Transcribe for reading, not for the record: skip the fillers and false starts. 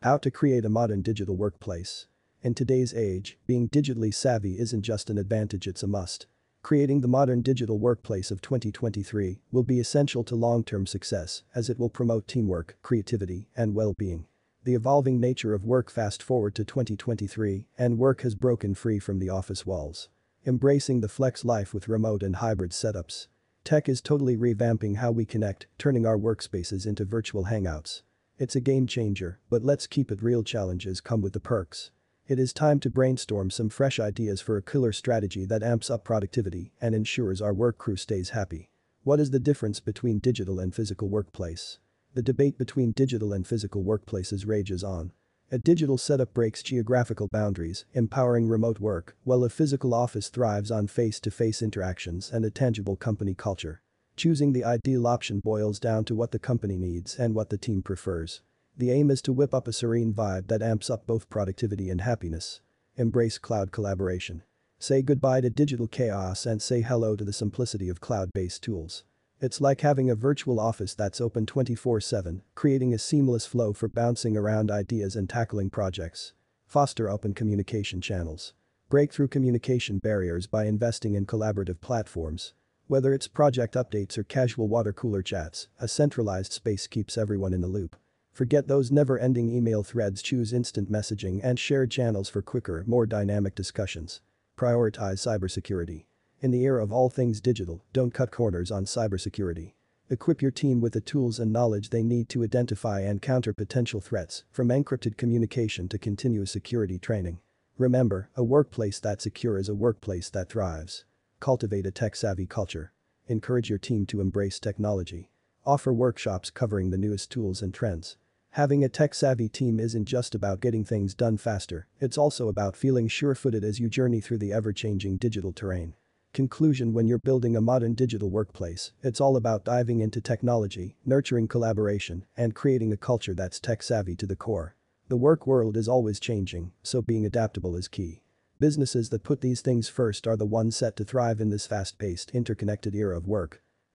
How to create a modern digital workplace. In today's age, being digitally savvy isn't just an advantage, it's a must. Creating the modern digital workplace of 2023 will be essential to long-term success as it will promote teamwork, creativity, and well-being. The evolving nature of work. Fast forward to 2023 and work has broken free from the office walls. Embracing the flex life with remote and hybrid setups. Tech is totally revamping how we connect, turning our workspaces into virtual hangouts. It's a game changer, but let's keep it real. Challenges come with the perks. It is time to brainstorm some fresh ideas for a killer strategy that amps up productivity and ensures our work crew stays happy. What is the difference between digital and physical workplace? The debate between digital and physical workplaces rages on. A digital setup breaks geographical boundaries, empowering remote work, while a physical office thrives on face-to-face interactions and a tangible company culture. Choosing the ideal option boils down to what the company needs and what the team prefers. The aim is to whip up a serene vibe that amps up both productivity and happiness. Embrace cloud collaboration. Say goodbye to digital chaos and say hello to the simplicity of cloud-based tools. It's like having a virtual office that's open 24/7, creating a seamless flow for bouncing around ideas and tackling projects. Foster open communication channels. Break through communication barriers by investing in collaborative platforms. Whether it's project updates or casual water cooler chats, a centralized space keeps everyone in the loop. Forget those never-ending email threads. Choose instant messaging and shared channels for quicker, more dynamic discussions. Prioritize cybersecurity. In the era of all things digital, don't cut corners on cybersecurity. Equip your team with the tools and knowledge they need to identify and counter potential threats, from encrypted communication to continuous security training. Remember, a workplace that's secure is a workplace that thrives. Cultivate a tech-savvy culture. Encourage your team to embrace technology. Offer workshops covering the newest tools and trends. Having a tech-savvy team isn't just about getting things done faster, it's also about feeling sure-footed as you journey through the ever-changing digital terrain. Conclusion: when you're building a modern digital workplace, it's all about diving into technology, nurturing collaboration, and creating a culture that's tech-savvy to the core. The work world is always changing, so being adaptable is key. Businesses that put these things first are the ones set to thrive in this fast-paced, interconnected era of work.